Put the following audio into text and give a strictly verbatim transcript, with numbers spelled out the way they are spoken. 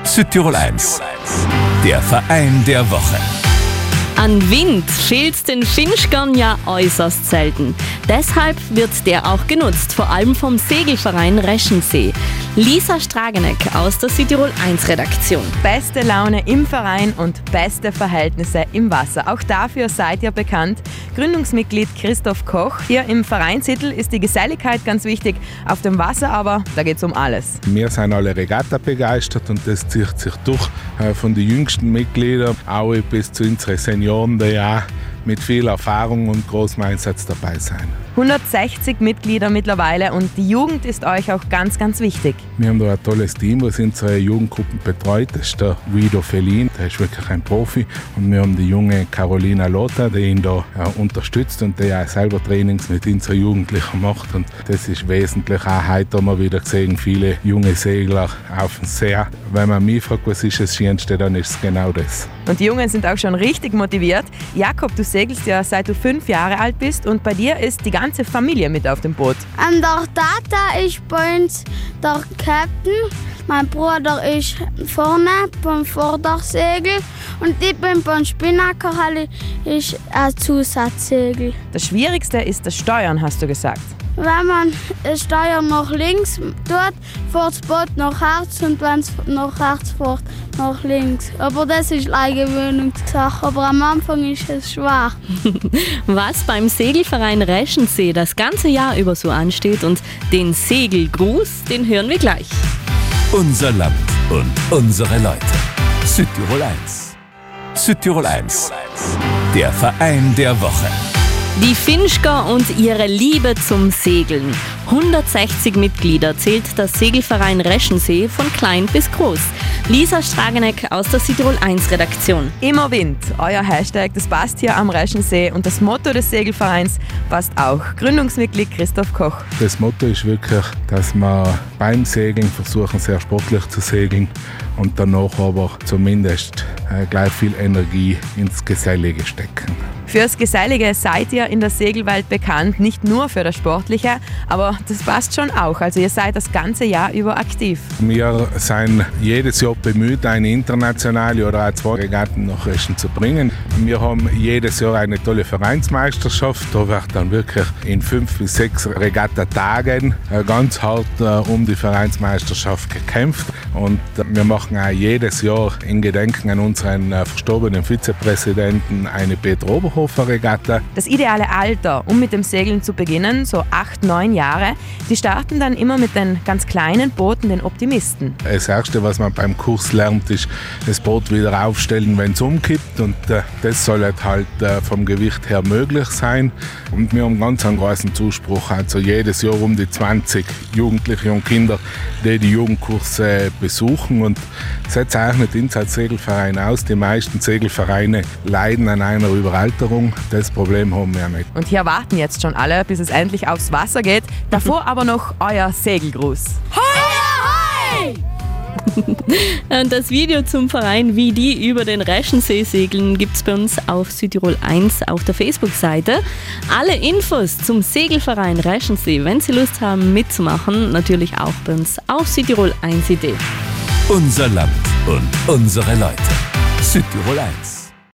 Südtirol eins, der Verein der Woche. An Wind fehlt den Finchgern ja äußerst selten. Deshalb wird der auch genutzt, vor allem vom Segelverein Reschensee. Lisa Strageneck aus der Südtirol eins Redaktion. Beste Laune im Verein und beste Verhältnisse im Wasser. Auch dafür seid ihr bekannt. Gründungsmitglied Christoph Koch. Hier im Vereinstitel ist die Geselligkeit ganz wichtig. Auf dem Wasser aber, da geht es um alles. Wir sind alle Regatta begeistert und das zieht sich durch von den jüngsten Mitgliedern auch bis zu unseren Senioren, die ja mit viel Erfahrung und großem Einsatz dabei sein. hundertsechzig Mitglieder mittlerweile und die Jugend ist euch auch ganz, ganz wichtig. Wir haben da ein tolles Team, das unsere Jugendgruppen betreut. Das ist der Guido Felin, der ist wirklich ein Profi. Und wir haben die junge Carolina Lothar, die ihn da äh, unterstützt und die auch selber Trainings mit unseren Jugendlichen macht. Und das ist wesentlich. Auch heute haben wir wieder gesehen, viele junge Segler auf dem See. Wenn man mich fragt, was ist das Schönste, dann ist es genau das. Und die Jungen sind auch schon richtig motiviert. Jakob, du segelst ja seit du fünf Jahre alt bist und bei dir ist die ganze Familie mit auf dem Boot. Ähm, der Tata ist bei uns der Captain, mein Bruder ist vorne beim Vordersegel und ich bin beim Spinnakerhalle ist ein Zusatzsegel. Das Schwierigste ist das Steuern, hast du gesagt. Wenn man das Steuer nach links tut, fährt das Boot nach rechts und wenn es nach rechts fährt, nach links. Aber das ist eine Gewöhnungssache, aber am Anfang ist es schwer. Was beim Segelverein Reschensee das ganze Jahr über so ansteht und den Segelgruß, den hören wir gleich. Unser Land und unsere Leute. Südtirol eins. Südtirol eins, der Verein der Woche. Die Finchger und ihre Liebe zum Segeln. hundertsechzig Mitglieder zählt das Segelverein Reschensee von klein bis groß. Lisa Strageneck aus der Südtirol eins Redaktion. Immer Wind, euer Hashtag, das passt hier am Reschensee und das Motto des Segelvereins passt auch. Gründungsmitglied Christoph Koch. Das Motto ist wirklich, dass wir beim Segeln versuchen, sehr sportlich zu segeln und danach aber zumindest äh, gleich viel Energie ins Gesellige stecken. Fürs Gesellige seid ihr in der Segelwelt bekannt, nicht nur für das Sportliche, aber das passt schon auch. Also ihr seid das ganze Jahr über aktiv. Wir sind jedes Jahr bemüht, eine internationale oder auch zwei Regatten nach Reschen zu bringen. Wir haben jedes Jahr eine tolle Vereinsmeisterschaft. Da wird dann wirklich in fünf bis sechs Regattatagen ganz hart um die Vereinsmeisterschaft gekämpft. Und wir machen auch jedes Jahr in Gedenken an unseren verstorbenen Vizepräsidenten eine Peter Oberhofer-Regatta. Das ideale Alter, um mit dem Segeln zu beginnen, so acht, neun Jahre, die starten dann immer mit den ganz kleinen Booten, den Optimisten. Das Erste, was man beim Kurs lernt, ist das Boot wieder aufstellen, wenn es umkippt. Und äh, das soll halt äh, vom Gewicht her möglich sein. Und wir haben ganz einen großen Zuspruch. Also jedes Jahr um die zwanzig Jugendliche und Kinder, die die Jugendkurse besuchen. Und das zeichnet uns als Segelverein aus. Die meisten Segelvereine leiden an einer Überalterung. Das Problem haben wir nicht. Und hier warten jetzt schon alle, bis es endlich aufs Wasser geht. Davor aber noch euer Segelgruß. Hoi, hoi! Und das Video zum Verein, wie die über den Reschensee segeln, gibt es bei uns auf Südtirol eins auf der Facebook-Seite. Alle Infos zum Segelverein Reschensee, wenn Sie Lust haben mitzumachen, natürlich auch bei uns auf Südtirol eins punkt I D. Unser Land und unsere Leute. Südtirol eins.